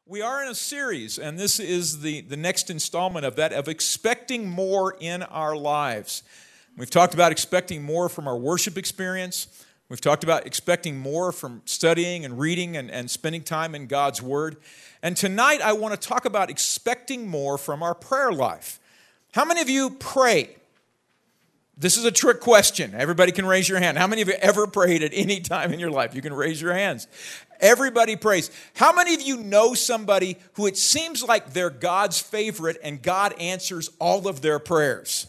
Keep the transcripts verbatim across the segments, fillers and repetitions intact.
We are in a series, and this is the, the next installment of that, of expecting more in our lives. We've talked about expecting more from our worship experience. We've talked about expecting more from studying and reading and, and spending time in God's Word. And tonight I want to talk about expecting more from our prayer life. How many of you pray? This is a trick question. Everybody can raise your hand. How many of you ever prayed at any time in your life? You can raise your hands. Everybody prays. How many of you know somebody who it seems like they're God's favorite and God answers all of their prayers?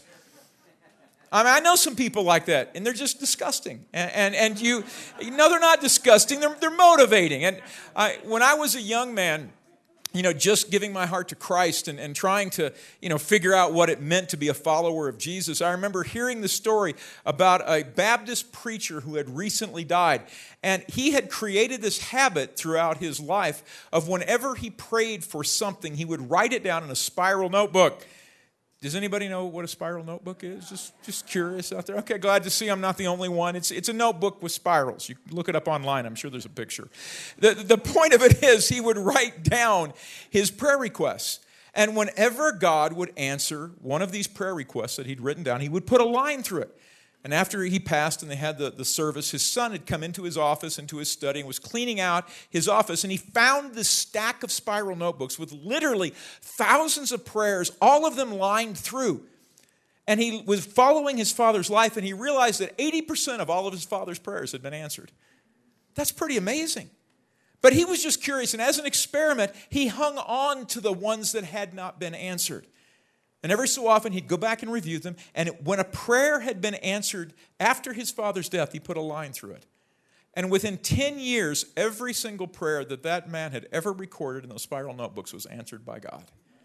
I mean, I know some people like that, and they're just disgusting. And and, and you, no, they're not disgusting. They're they're motivating. And I, when I was a young man, you know, just giving my heart to Christ and, and trying to, you know, figure out what it meant to be a follower of Jesus, I remember hearing the story about a Baptist preacher who had recently died. And he had created this habit throughout his life of whenever he prayed for something, he would write it down in a spiral notebook. Does anybody know what a spiral notebook is? Just just curious out there. Okay, glad to see I'm not the only one. It's it's a notebook with spirals. You can look it up online. I'm sure there's a picture. The, the point of it is he would write down his prayer requests. And whenever God would answer one of these prayer requests that he'd written down, he would put a line through it. And after he passed and they had the, the service, his son had come into his office, into his study, and was cleaning out his office, and he found this stack of spiral notebooks with literally thousands of prayers, all of them lined through. And he was following his father's life, and he realized that eighty percent of all of his father's prayers had been answered. That's pretty amazing. But he was just curious, and as an experiment, he hung on to the ones that had not been answered. And every so often, he'd go back and review them. And when a prayer had been answered after his father's death, he put a line through it. And within ten years, every single prayer that that man had ever recorded in those spiral notebooks was answered by God.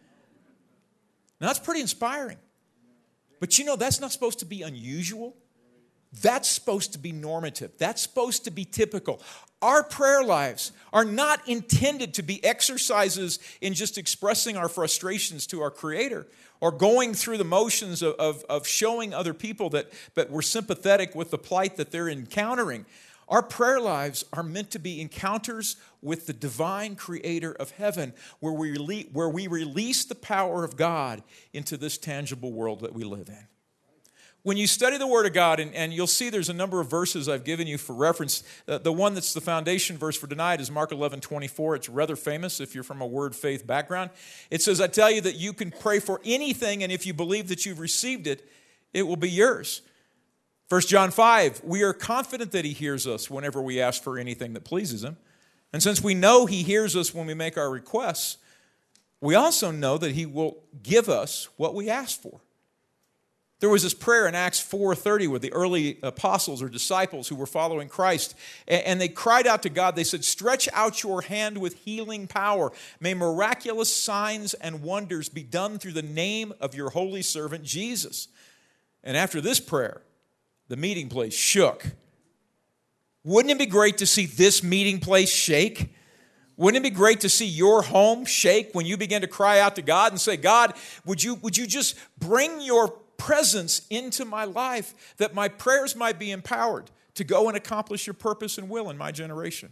Now, that's pretty inspiring. But you know, that's not supposed to be unusual. That's supposed to be normative. That's supposed to be typical. Our prayer lives are not intended to be exercises in just expressing our frustrations to our Creator or going through the motions of, of, of showing other people that, that we're sympathetic with the plight that they're encountering. Our prayer lives are meant to be encounters with the divine Creator of heaven, where we, rele- where we release the power of God into this tangible world that we live in. When you study the Word of God, and, and you'll see there's a number of verses I've given you for reference. Uh, the one that's the foundation verse for tonight is Mark eleven twenty-four. It's rather famous if you're from a word faith background. It says, I tell you that you can pray for anything, and if you believe that you've received it, it will be yours. First John five, we are confident that He hears us whenever we ask for anything that pleases Him. And since we know He hears us when we make our requests, we also know that He will give us what we ask for. There was this prayer in Acts four thirty where the early apostles or disciples who were following Christ, and they cried out to God. They said, stretch out your hand with healing power. May miraculous signs and wonders be done through the name of your holy servant Jesus. And after this prayer, the meeting place shook. Wouldn't it be great to see this meeting place shake? Wouldn't it be great to see your home shake when you begin to cry out to God and say, God, would you, would you just bring your presence into my life that my prayers might be empowered to go and accomplish your purpose and will in my generation?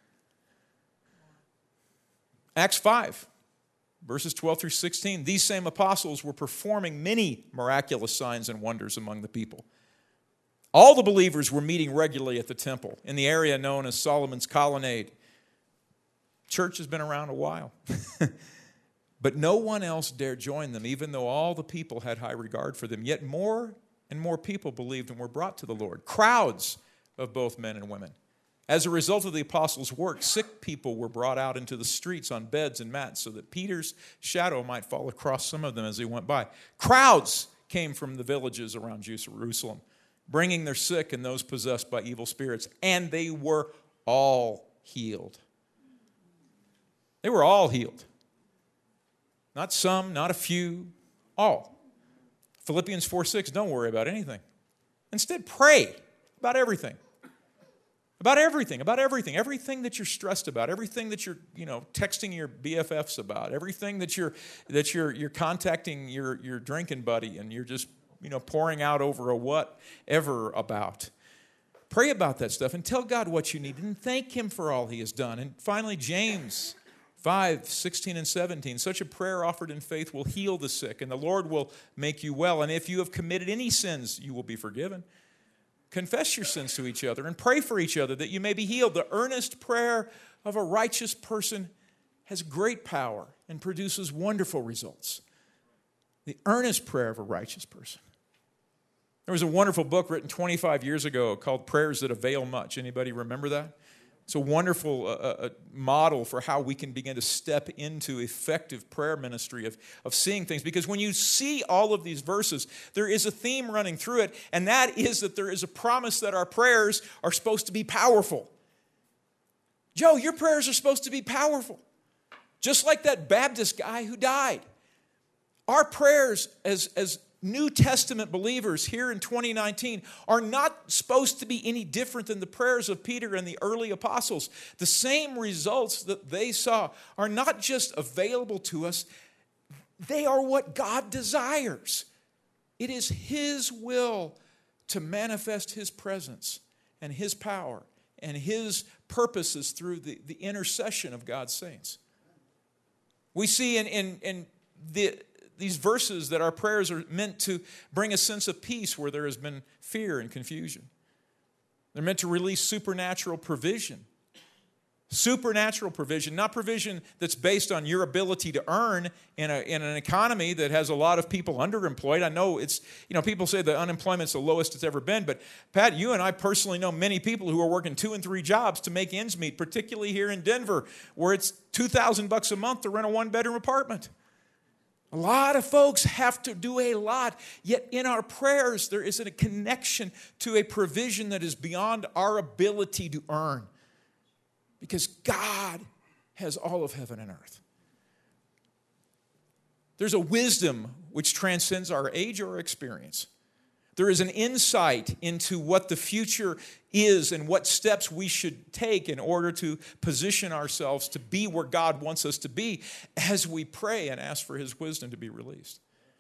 Acts five, verses twelve through sixteen. These same apostles were performing many miraculous signs and wonders among the people. All the believers were meeting regularly at the temple in the area known as Solomon's Colonnade. Church has been around a while. But no one else dared join them, even though all the people had high regard for them. Yet more and more people believed and were brought to the Lord. Crowds of both men and women. As a result of the apostles' work, sick people were brought out into the streets on beds and mats so that Peter's shadow might fall across some of them as they went by. Crowds came from the villages around Jerusalem, bringing their sick and those possessed by evil spirits, and they were all healed. They were all healed. Not some, not a few, all. Philippians four six, don't worry about anything. Instead, pray about everything. About everything, about everything. Everything that you're stressed about, everything that you're, you know, texting your B F Fs about, everything that you're that you're you're contacting your, your drinking buddy and you're just, you know, pouring out over a whatever about. Pray about that stuff and tell God what you need and thank Him for all He has done. And finally, James five, sixteen, and seventeen. Such a prayer offered in faith will heal the sick, and the Lord will make you well. And if you have committed any sins, you will be forgiven. Confess your sins to each other and pray for each other that you may be healed. The earnest prayer of a righteous person has great power and produces wonderful results. The earnest prayer of a righteous person. There was a wonderful book written twenty-five years ago called Prayers That Avail Much. Anybody remember that? It's a wonderful uh, uh, model for how we can begin to step into effective prayer ministry of, of seeing things. Because when you see all of these verses, there is a theme running through it, and that is that there is a promise that our prayers are supposed to be powerful. Joe, your prayers are supposed to be powerful. Just like that Baptist guy who died. Our prayers as, as New Testament believers here in twenty nineteen are not supposed to be any different than the prayers of Peter and the early apostles. The same results that they saw are not just available to us, they are what God desires. It is His will to manifest His presence and His power and His purposes through the, the intercession of God's saints. We see in, in, in the these verses that our prayers are meant to bring a sense of peace where there has been fear and confusion. They're meant to release supernatural provision. Supernatural provision, not provision that's based on your ability to earn in, a, in an economy that has a lot of people underemployed. I know it's, you know, people say the unemployment's the lowest it's ever been, but Pat, you and I personally know many people who are working two and three jobs to make ends meet, particularly here in Denver, where it's two thousand bucks a month to rent a one-bedroom apartment. A lot of folks have to do a lot, yet in our prayers there is a connection to a provision that is beyond our ability to earn. Because God has all of heaven and earth. There's a wisdom which transcends our age or experience. There is an insight into what the future is and what steps we should take in order to position ourselves to be where God wants us to be as we pray and ask for His wisdom to be released.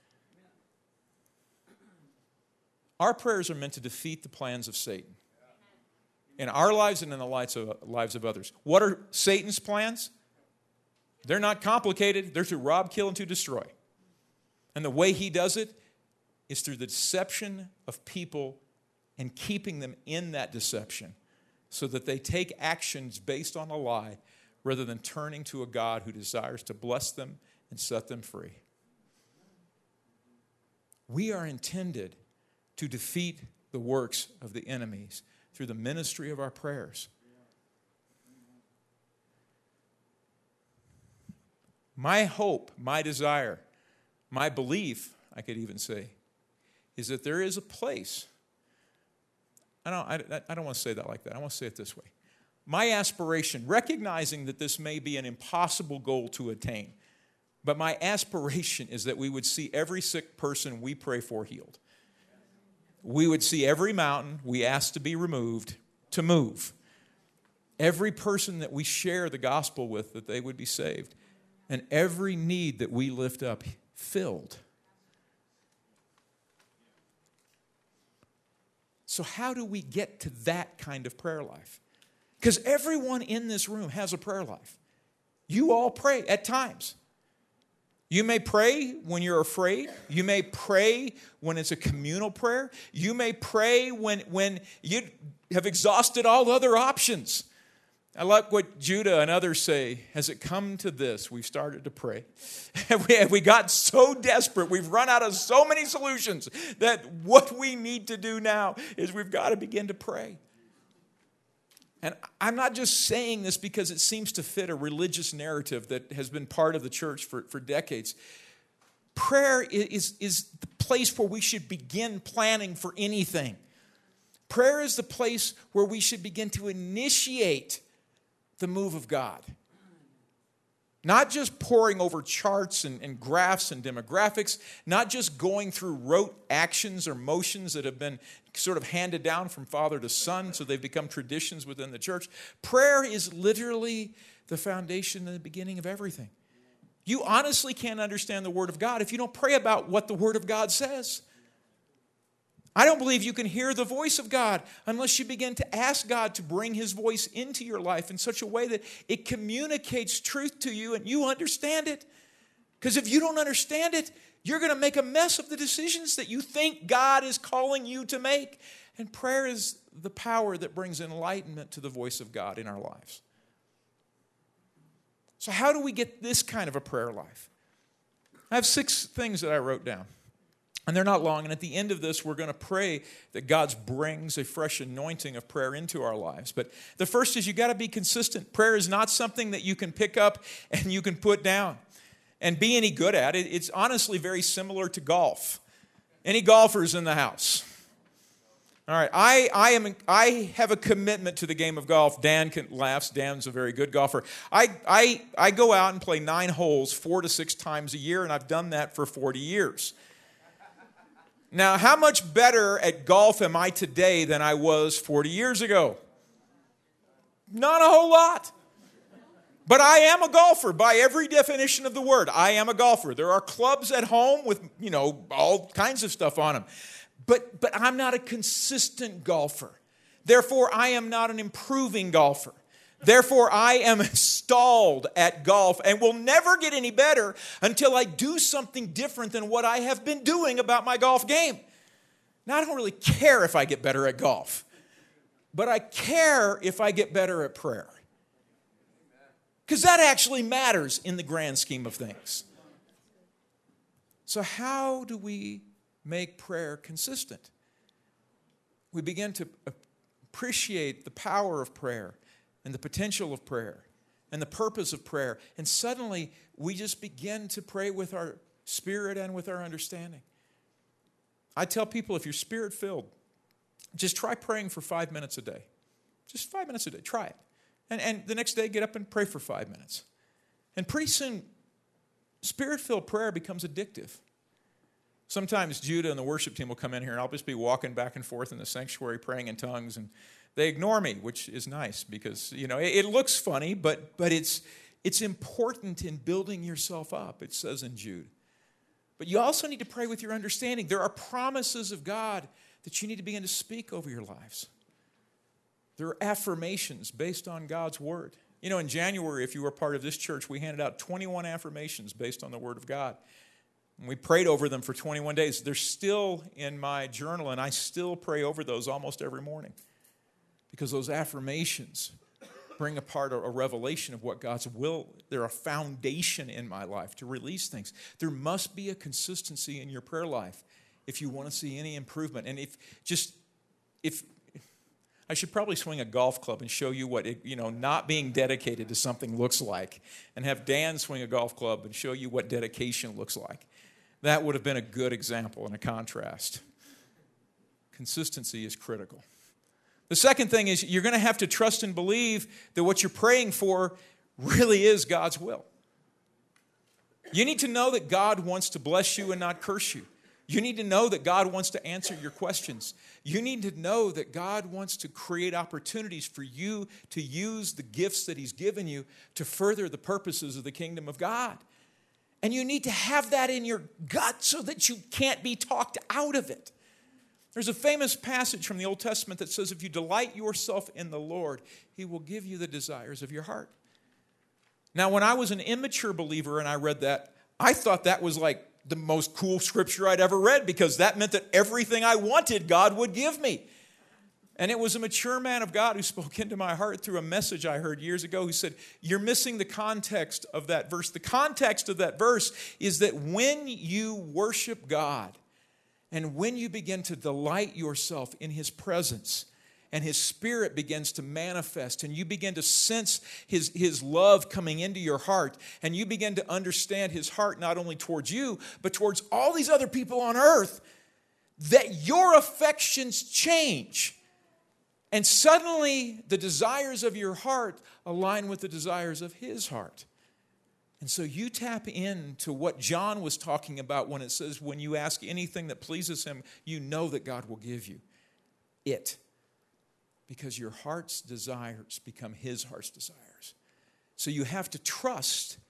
Our prayers are meant to defeat the plans of Satan in our lives and in the lives of, lives of others. What are Satan's plans? They're not complicated. They're to rob, kill, and to destroy. And the way he does it is through the deception of people and keeping them in that deception so that they take actions based on a lie rather than turning to a God who desires to bless them and set them free. We are intended to defeat the works of the enemies through the ministry of our prayers. My hope, my desire, my belief, I could even say, is that there is a place. I don't, I, I don't want to say that like that. I want to say it this way. My aspiration, recognizing that this may be an impossible goal to attain, but my aspiration is that we would see every sick person we pray for healed. We would see every mountain we ask to be removed to move. Every person that we share the gospel with, that they would be saved. And every need that we lift up filled. So how do we get to that kind of prayer life? Because everyone in this room has a prayer life. You all pray at times. You may pray when you're afraid. You may pray when it's a communal prayer. You may pray when, when you have exhausted all other options. I like what Judah and others say. Has it come to this? We've started to pray. we, we got so desperate. We've run out of so many solutions that what we need to do now is we've got to begin to pray. And I'm not just saying this because it seems to fit a religious narrative that has been part of the church for, for decades. Prayer is, is the place where we should begin planning for anything. Prayer is the place where we should begin to initiate the move of God. Not just poring over charts and, and graphs and demographics, not just going through rote actions or motions that have been sort of handed down from father to son, so they've become traditions within the church. Prayer is literally the foundation and the beginning of everything. You honestly can't understand the Word of God if you don't pray about what the Word of God says. I don't believe you can hear the voice of God unless you begin to ask God to bring His voice into your life in such a way that it communicates truth to you and you understand it. Because if you don't understand it, you're going to make a mess of the decisions that you think God is calling you to make. And prayer is the power that brings enlightenment to the voice of God in our lives. So how do we get this kind of a prayer life? I have six things that I wrote down. And they're not long. And at the end of this, we're going to pray that God brings a fresh anointing of prayer into our lives. But the first is you got to be consistent. Prayer is not something that you can pick up and you can put down and be any good at. It, it's honestly very similar to golf. Any golfers in the house? All right, I, I am I have a commitment to the game of golf. Dan can, laughs. Dan's a very good golfer. I, I, I go out and play nine holes four to six times a year, and I've done that for forty years. Now, how much better at golf am I today than I was forty years ago? Not a whole lot. But I am a golfer by every definition of the word. I am a golfer. There are clubs at home with, you know, all kinds of stuff on them. But, but I'm not a consistent golfer. Therefore, I am not an improving golfer. Therefore, I am stalled at golf and will never get any better until I do something different than what I have been doing about my golf game. Now, I don't really care if I get better at golf, but I care if I get better at prayer. Because that actually matters in the grand scheme of things. So how do we make prayer consistent? We begin to appreciate the power of prayer and the potential of prayer and the purpose of prayer. And suddenly, we just begin to pray with our spirit and with our understanding. I tell people, if you're spirit-filled, just try praying for five minutes a day. Just five minutes a day. Try it. And, and the next day, get up and pray for five minutes. And pretty soon, spirit-filled prayer becomes addictive. Sometimes Judah and the worship team will come in here, and I'll just be walking back and forth in the sanctuary praying in tongues, and they ignore me, which is nice because, you know, it, it looks funny, but, but it's, it's important in building yourself up, it says in Jude. But you also need to pray with your understanding. There are promises of God that you need to begin to speak over your lives. There are affirmations based on God's word. You know, in January, if you were part of this church, we handed out twenty-one affirmations based on the word of God. And we prayed over them for twenty-one days. They're still in my journal, and I still pray over those almost every morning. Because those affirmations bring apart a revelation of what God's will. They're a foundation in my life to release things. There must be a consistency in your prayer life if you want to see any improvement. And if just, if, I should probably swing a golf club and show you what, it, you know, not being dedicated to something looks like. And have Dan swing a golf club and show you what dedication looks like. That would have been a good example and a contrast. Consistency is critical. The second thing is you're going to have to trust and believe that what you're praying for really is God's will. You need to know that God wants to bless you and not curse you. You need to know that God wants to answer your questions. You need to know that God wants to create opportunities for you to use the gifts that He's given you to further the purposes of the kingdom of God. And you need to have that in your gut so that you can't be talked out of it. There's a famous passage from the Old Testament that says, if you delight yourself in the Lord, He will give you the desires of your heart. Now, when I was an immature believer and I read that, I thought that was like the most cool scripture I'd ever read because that meant that everything I wanted, God would give me. And it was a mature man of God who spoke into my heart through a message I heard years ago who said, you're missing the context of that verse. The context of that verse is that when you worship God, and when you begin to delight yourself in His presence and His Spirit begins to manifest and you begin to sense His, His love coming into your heart and you begin to understand His heart not only towards you but towards all these other people on earth, that your affections change. And suddenly the desires of your heart align with the desires of His heart. And so you tap into what John was talking about when it says, when you ask anything that pleases Him, you know that God will give you it. Because your heart's desires become His heart's desires. So you have to trust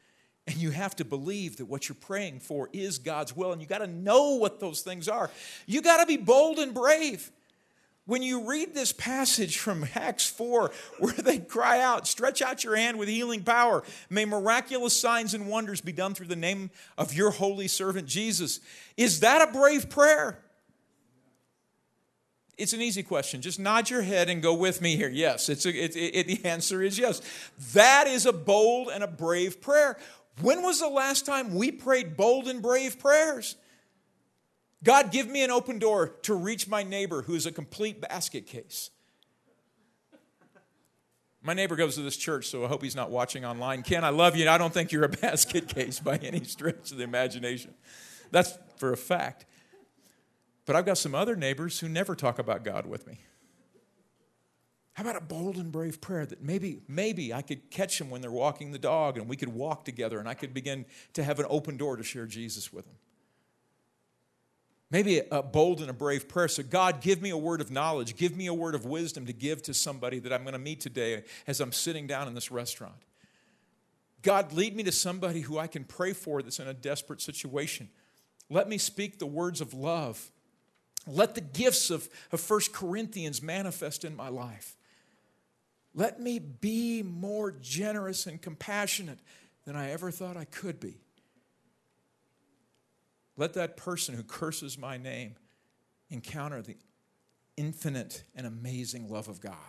And you have to believe that what you're praying for is God's will, and you got to know what those things are. You got to be bold and brave. When you read this passage from Acts four, where they cry out, stretch out your hand with healing power. May miraculous signs and wonders be done through the name of your holy servant Jesus. Is that a brave prayer? It's an easy question. Just nod your head and go with me here. Yes, it's a, it, it, the answer is yes. That is a bold and a brave prayer. When was the last time we prayed bold and brave prayers? God, give me an open door to reach my neighbor who is a complete basket case. My neighbor goes to this church, so I hope he's not watching online. Ken, I love you. I don't think you're a basket case by any stretch of the imagination. That's for a fact. But I've got some other neighbors who never talk about God with me. How about a bold and brave prayer that maybe, maybe I could catch them when they're walking the dog and we could walk together and I could begin to have an open door to share Jesus with them. Maybe a bold and a brave prayer. So God, give me a word of knowledge. Give me a word of wisdom to give to somebody that I'm going to meet today as I'm sitting down in this restaurant. God, lead me to somebody who I can pray for that's in a desperate situation. Let me speak the words of love. Let the gifts of, of First Corinthians manifest in my life. Let me be more generous and compassionate than I ever thought I could be. Let that person who curses my name encounter the infinite and amazing love of God.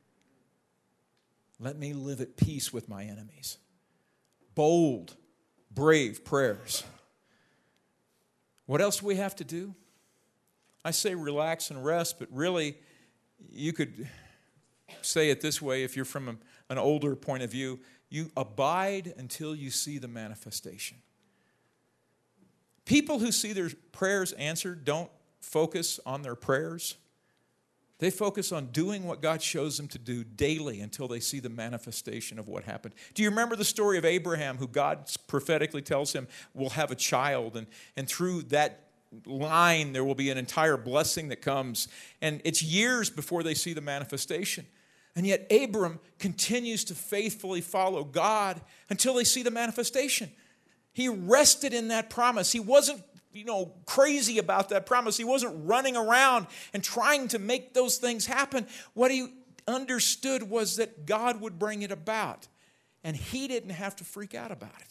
Let me live at peace with my enemies. Bold, brave prayers. What else do we have to do? I say relax and rest, but really you could say it this way if you're from a, an older point of view. You abide until you see the manifestation. People who see their prayers answered don't focus on their prayers. They focus on doing what God shows them to do daily until they see the manifestation of what happened. Do you remember the story of Abraham, who God prophetically tells him will have a child, and, and through that line there will be an entire blessing that comes, and it's years before they see the manifestation. And yet Abram continues to faithfully follow God until they see the manifestation. He rested in that promise. He wasn't, you know, crazy about that promise. He wasn't running around and trying to make those things happen. What he understood was that God would bring it about, and he didn't have to freak out about it.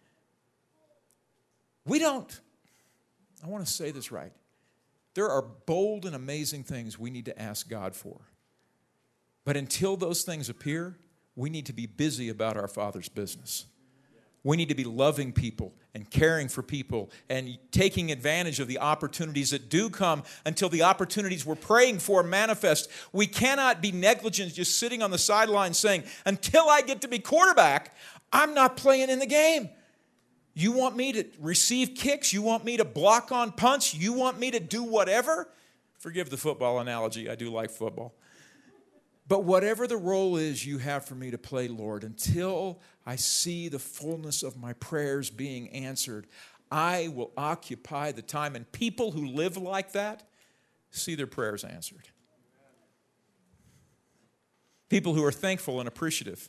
We don't, I want to say this right. There are bold and amazing things we need to ask God for. But until those things appear, we need to be busy about our Father's business. We need to be loving people and caring for people and taking advantage of the opportunities that do come until the opportunities we're praying for manifest. We cannot be negligent just sitting on the sidelines saying, until I get to be quarterback, I'm not playing in the game. You want me to receive kicks? You want me to block on punts? You want me to do whatever? Forgive the football analogy. I do like football. But whatever the role is you have for me to play, Lord, until I see the fullness of my prayers being answered, I will occupy the time. And people who live like that see their prayers answered. People who are thankful and appreciative.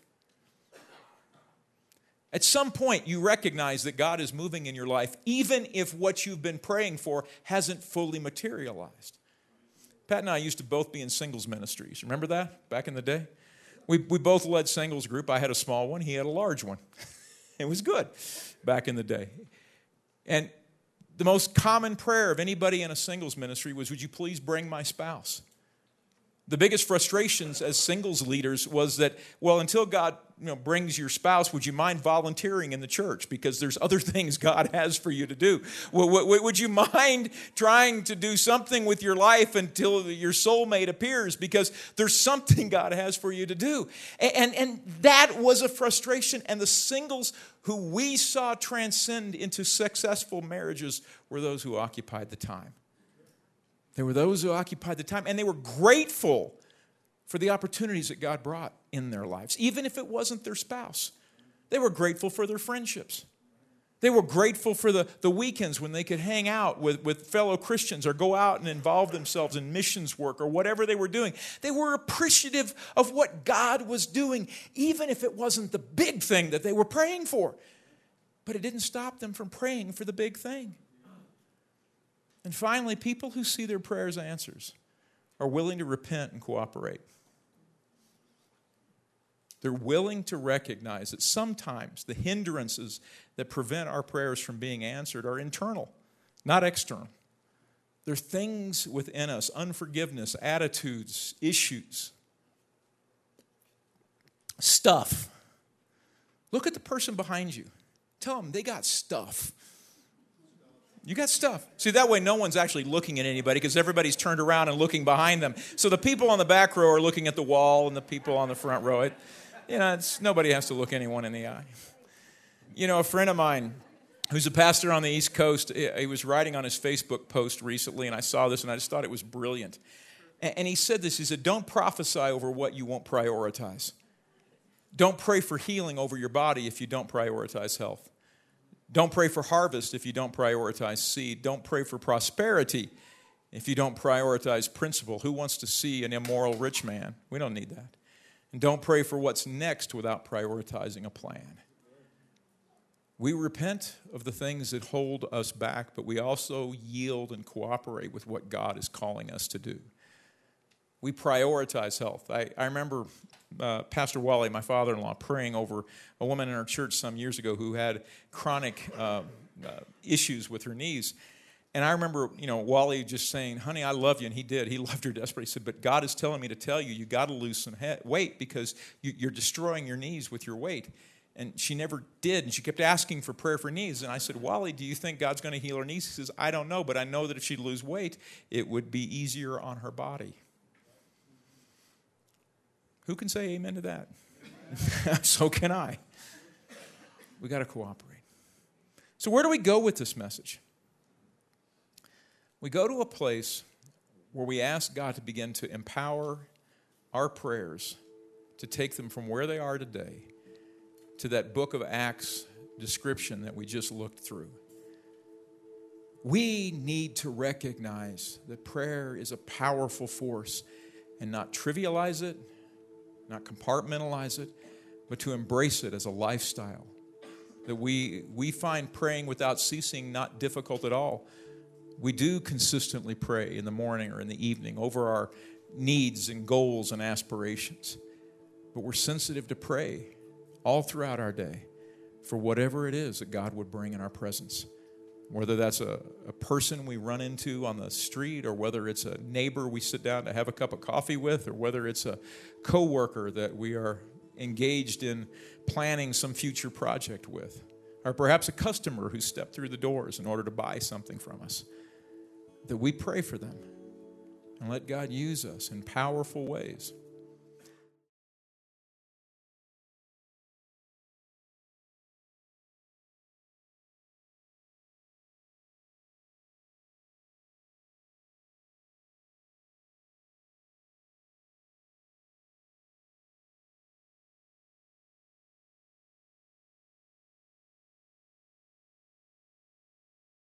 At some point, you recognize that God is moving in your life, even if what you've been praying for hasn't fully materialized. Pat and I used to both be in singles ministries. Remember that back in the day? We we both led singles group. I had a small one. He had a large one. It was good back in the day. And the most common prayer of anybody in a singles ministry was, would you please bring my spouse? The biggest frustrations as singles leaders was that, well, until God you know, brings your spouse, would you mind volunteering in the church? Because there's other things God has for you to do. Would you mind trying to do something with your life until your soulmate appears? Because there's something God has for you to do. And, and that was a frustration. And the singles who we saw transcend into successful marriages were those who occupied the time. There were those who occupied the time, and they were grateful for the opportunities that God brought in their lives, even if it wasn't their spouse. They were grateful for their friendships. They were grateful for the, the weekends when they could hang out with, with fellow Christians or go out and involve themselves in missions work or whatever they were doing. They were appreciative of what God was doing, even if it wasn't the big thing that they were praying for. But it didn't stop them from praying for the big thing. And finally, people who see their prayers answers are willing to repent and cooperate. They're willing to recognize that sometimes the hindrances that prevent our prayers from being answered are internal, not external. They're things within us, unforgiveness, attitudes, issues, stuff. Look at the person behind you. Tell them they got stuff. You got stuff. See, that way no one's actually looking at anybody because everybody's turned around and looking behind them. So the people on the back row are looking at the wall and the people on the front row, it, you know, it's, nobody has to look anyone in the eye. You know, a friend of mine who's a pastor on the East Coast, he was writing on his Facebook post recently, and I saw this and I just thought it was brilliant. And he said this, he said, don't prophesy over what you won't prioritize. Don't pray for healing over your body if you don't prioritize health. Don't pray for harvest if you don't prioritize seed. Don't pray for prosperity if you don't prioritize principle. Who wants to see an immoral rich man? We don't need that. And don't pray for what's next without prioritizing a plan. We repent of the things that hold us back, but we also yield and cooperate with what God is calling us to do. We prioritize health. I, I remember uh, Pastor Wally, my father-in-law, praying over a woman in our church some years ago who had chronic uh, uh, issues with her knees. And I remember, you know, Wally just saying, honey, I love you. And he did. He loved her desperately. He said, but God is telling me to tell you, you got to lose some he- weight because you, you're destroying your knees with your weight. And she never did. And she kept asking for prayer for knees. And I said, Wally, do you think God's going to heal her knees? He says, I don't know, but I know that if she'd lose weight, it would be easier on her body. Who can say amen to that? So can I. We got to cooperate. So where do we go with this message? We go to a place where we ask God to begin to empower our prayers to take them from where they are today to that book of Acts description that we just looked through. We need to recognize that prayer is a powerful force and not trivialize it, not compartmentalize it, but to embrace it as a lifestyle. That we we find praying without ceasing not difficult at all. We do consistently pray in the morning or in the evening over our needs and goals and aspirations. But we're sensitive to pray all throughout our day for whatever it is that God would bring in our presence. Whether that's a, a person we run into on the street, or whether it's a neighbor we sit down to have a cup of coffee with, or whether it's a coworker that we are engaged in planning some future project with, or perhaps a customer who stepped through the doors in order to buy something from us, that we pray for them and let God use us in powerful ways